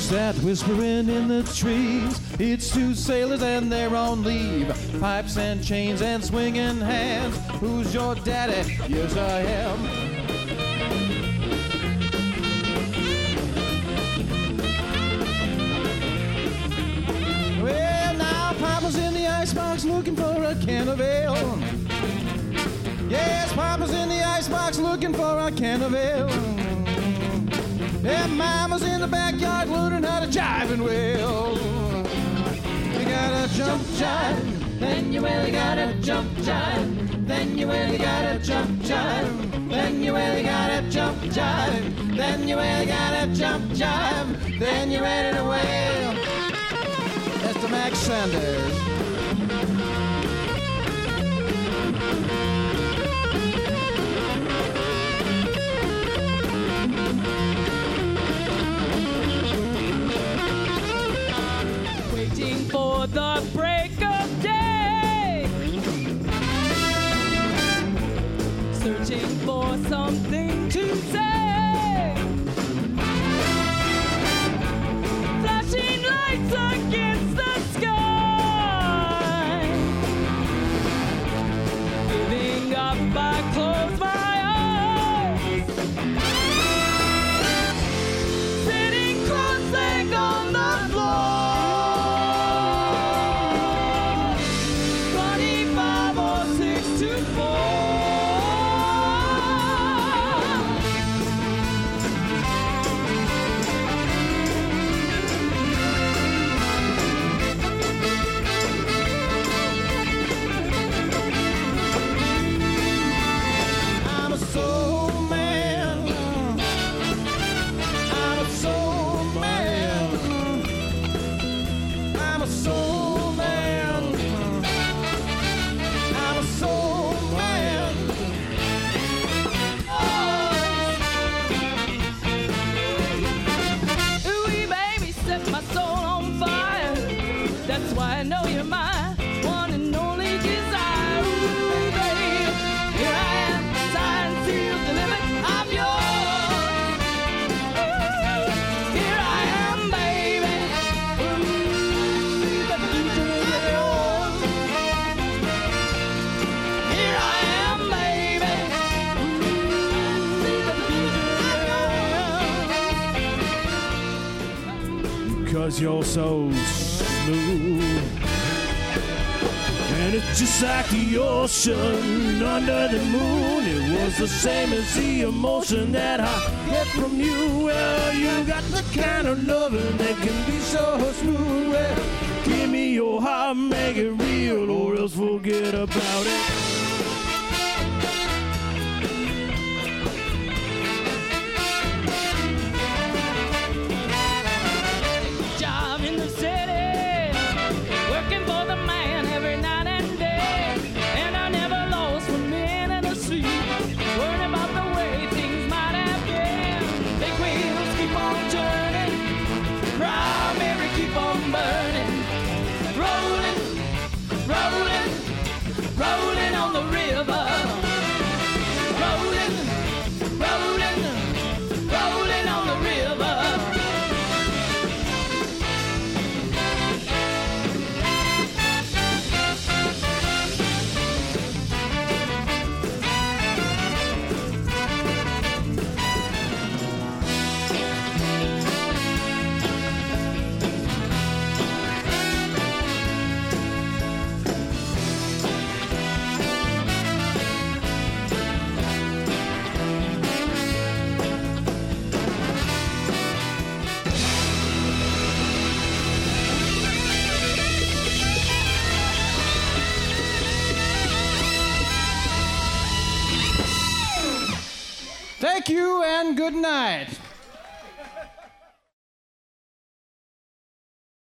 Who's that whispering in the trees? It's two sailors and they're on leave. Pipes and chains and swinging hands. Who's your daddy? Yes, I am. Well, now Papa's in the icebox looking for a can of ale. Yes, Papa's in the icebox looking for a can of ale. Yeah, Mama's in the backyard learning how to jive and wail. You gotta jump jive, then you really gotta jump jive, then you really gotta jump jive, then you really gotta jump jive, then you really gotta jump jive, then you're ready to wail. That's the Max Sanders. For the break of day, searching for something to say, flashing lights against the sky, giving up, I close my eyes, sitting cross-legged on the floor. Cause you're so smooth, and it's just like the ocean under the moon. It was the same as the emotion that I get from you. Well, you got the kind of loving that can be so smooth. Well, give me your heart, make it real, or else forget about it. Rolling on the river, rolling, rolling, rolling on the river. Thank you and good night.